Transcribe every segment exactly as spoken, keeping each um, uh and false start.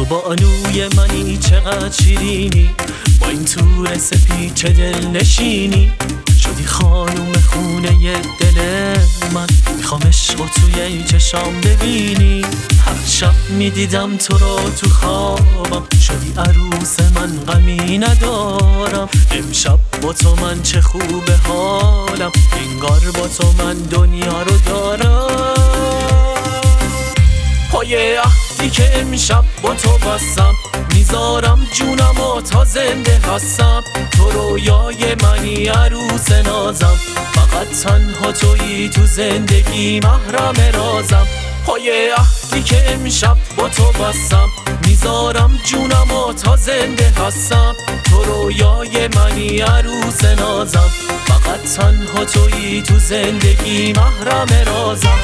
بانوی منی چقدر شیرینی، با این تور سپید چه دل نشینی. شدی خانوم خونه دل من، میخوام عشق و توی چشام ببینی. هر شب میدیدم تو رو تو خوابم، شدی عروس من غمی ندارم. امشب با تو من چه خوبه حالم، انگار با تو من دنیا رو دارم. پای عهدی که امشب با تو بستم، میذارم جونم و تا زنده هستم. تو رویای منی عروس نازم، فقط تنها تویی تو زندگی محرم رازم. پای عهدی که امشب با تو بستم، میذارم جونم و تا زنده هستم. تو رویای منی عروس نازم، فقط تنها تویی تو زندگی محرم رازم.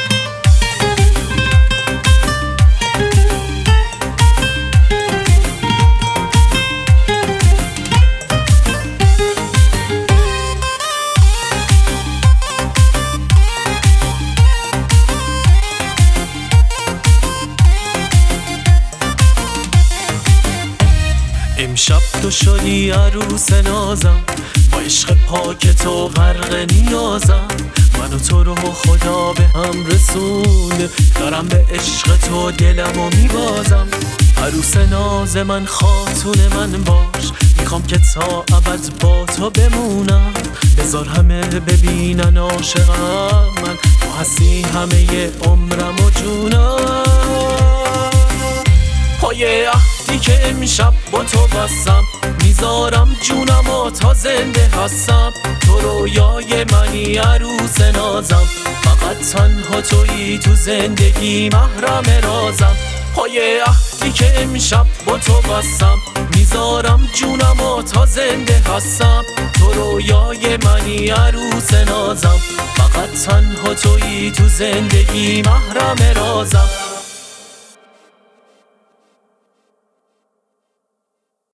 امشب تو شدی عروس نازم، با عشق پاک تو غرق نیازم. من و تو رو خدا به هم رسونده، دارم به عشق تو دلمو میبازم. عروس ناز من، خاتون من باش، میخوام که تا ابد با تو بمونم. بذار همه ببینن عاشقم من، تو هستی همه عمرم و جونم. پای عهدی که امشب با تو بستم، میذارم جونم و تا زنده هستم. تو رویای منی عروس نازم، فقط تنها تویی تو زندگی محرم رازم. پای عهدی که امشب با تو بستم، میذارم جونم و تا زنده هستم. تو رویای منی عروس نازم، فقط تنها تویی تو زندگی محرم رازم.